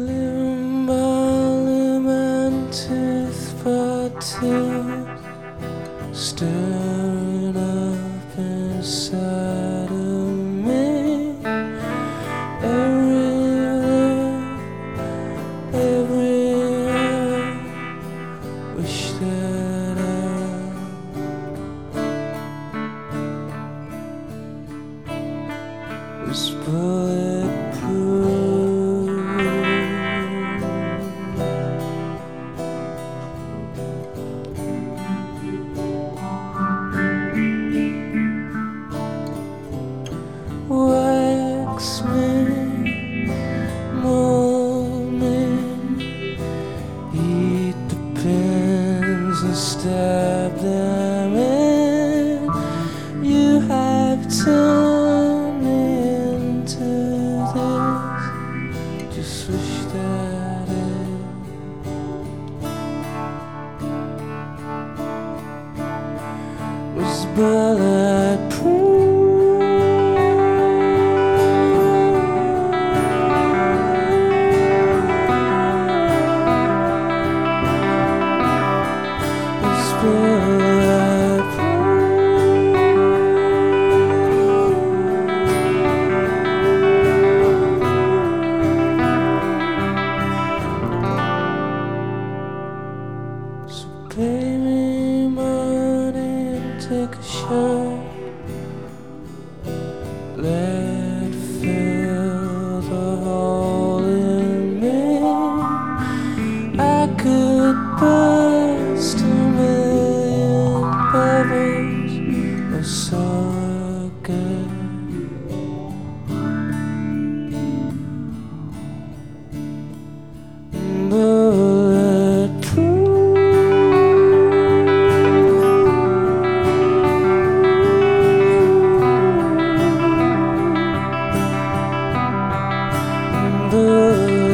Limb by limb and tooth by tooth, stirring up inside of me. Everywhere, wish that I was bulletproof. Wax me, mold me, eat the pins and stab them in. You have turned me into this. Just wish that it was bulletproof. So pay me money and take a shot. Let it fill the hole in me. I could burst a million bubbles or so again. Bulletproof.